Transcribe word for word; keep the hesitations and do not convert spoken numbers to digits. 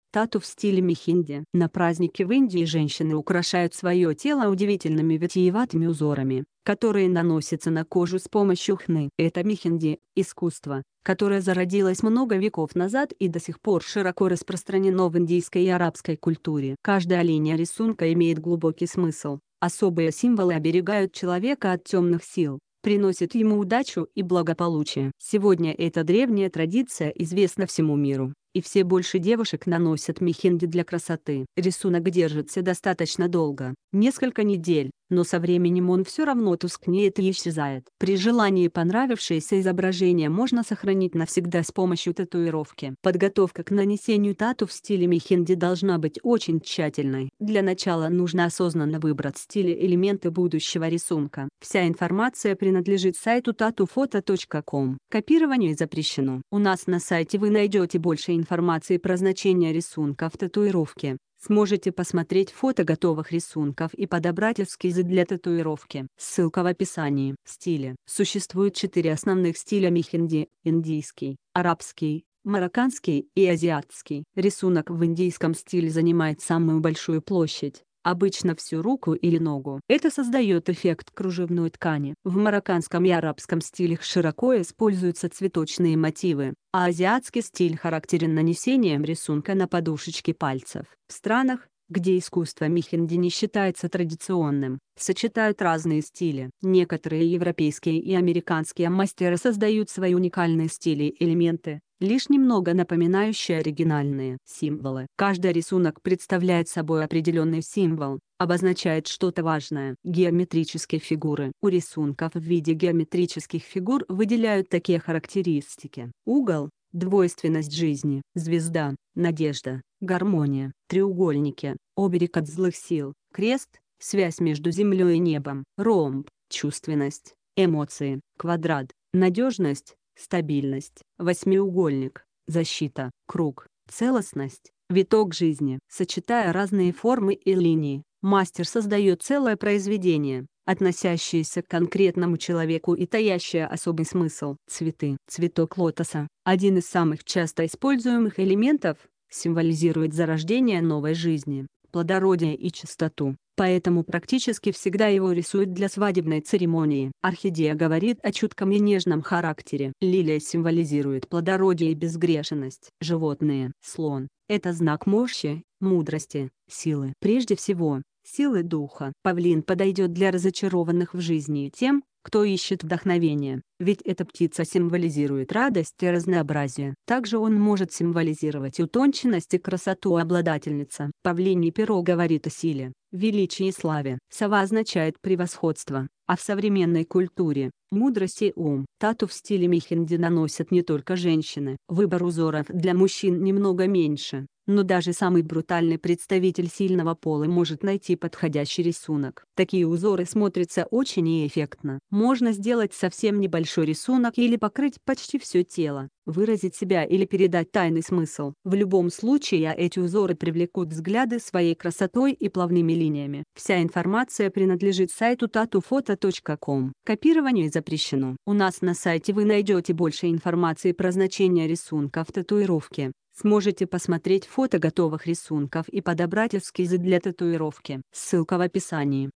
Тату в стиле мехинди. На празднике в Индии женщины украшают свое тело удивительными витиеватыми узорами, которые наносятся на кожу с помощью хны. Это мехинди – искусство, которое зародилось много веков назад и до сих пор широко распространено в индийской и арабской культуре. Каждая линия рисунка имеет глубокий смысл. Особые символы оберегают человека от темных сил, приносят ему удачу и благополучие. Сегодня эта древняя традиция известна всему миру, и все больше девушек наносят мехинди для красоты. Рисунок держится достаточно долго, несколько недель, но со временем он все равно тускнеет и исчезает. При желании понравившееся изображение можно сохранить навсегда с помощью татуировки. Подготовка к нанесению тату в стиле мехинди должна быть очень тщательной. Для начала нужно осознанно выбрать стиль и элементы будущего рисунка. Вся информация принадлежит сайту татуфото точка ком. Копирование запрещено. У нас на сайте вы найдете больше информации про значение рисунка в татуировке. Сможете посмотреть фото готовых рисунков и подобрать эскизы для татуировки. Ссылка в описании. Стили. Существует четыре основных стиля мехинди: индийский, арабский, марокканский и азиатский. Рисунок в индийском стиле занимает самую большую площадь, обычно всю руку или ногу. Это создает эффект кружевной ткани. В марокканском и арабском стилях широко используются цветочные мотивы, а азиатский стиль характерен нанесением рисунка на подушечки пальцев. В странах, где искусство мехинди не считается традиционным, сочетают разные стили. Некоторые европейские и американские мастеры создают свои уникальные стили и элементы, лишь немного напоминающие оригинальные символы. Каждый рисунок представляет собой определенный символ, обозначает что-то важное. Геометрические фигуры. У рисунков в виде геометрических фигур выделяют такие характеристики: угол, двойственность жизни, звезда, надежда, гармония, треугольники, оберег от злых сил, крест, связь между землей и небом, ромб, чувственность, эмоции, квадрат, надежность, стабильность, восьмиугольник, защита, круг, целостность, виток жизни. Сочетая разные формы и линии, мастер создает целое произведение, относящееся к конкретному человеку и таящее особый смысл. Цветы. Цветок лотоса, один из самых часто используемых элементов, символизирует зарождение новой жизни, плодородие и чистоту, поэтому практически всегда его рисуют для свадебной церемонии. Орхидея говорит о чутком и нежном характере. Лилия символизирует плодородие и безгрешность. Животные. Слон – это знак мощи, мудрости, силы. Прежде всего, силы духа. Павлин подойдет для разочарованных в жизни и тем, кто ищет вдохновение, ведь эта птица символизирует радость и разнообразие. Также он может символизировать утонченность и красоту обладательница. Павлиний перо говорит о силе, величии и славе. Сова означает превосходство, а в современной культуре – мудрость и ум. Тату в стиле мехинди наносят не только женщины. Выбор узоров для мужчин немного меньше, но даже самый брутальный представитель сильного пола может найти подходящий рисунок. Такие узоры смотрятся очень эффектно. Можно сделать совсем небольшой рисунок или покрыть почти все тело, выразить себя или передать тайный смысл. В любом случае эти узоры привлекут взгляды своей красотой и плавными линиями. Вся информация принадлежит сайту татуфото точка ком. Копирование запрещено. У нас на сайте вы найдете больше информации про значение рисунка в татуировке. Сможете посмотреть фото готовых рисунков и подобрать эскизы для татуировки. Ссылка в описании.